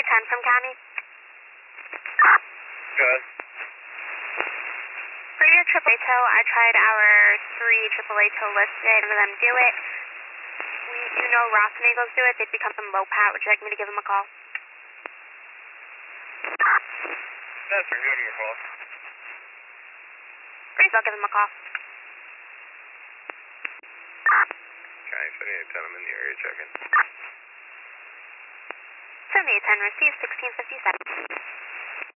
7810 from County. Good. For your AAA tow, I tried our 3 AAA tow listed. None of them do it. We do know Ross and Eagles do it. They become low pat. Would you like me to give them a call? That's for giving a call. Please, I'll give them a call. Okay, 7810, I'm in the area checking. 7810, receive 1657.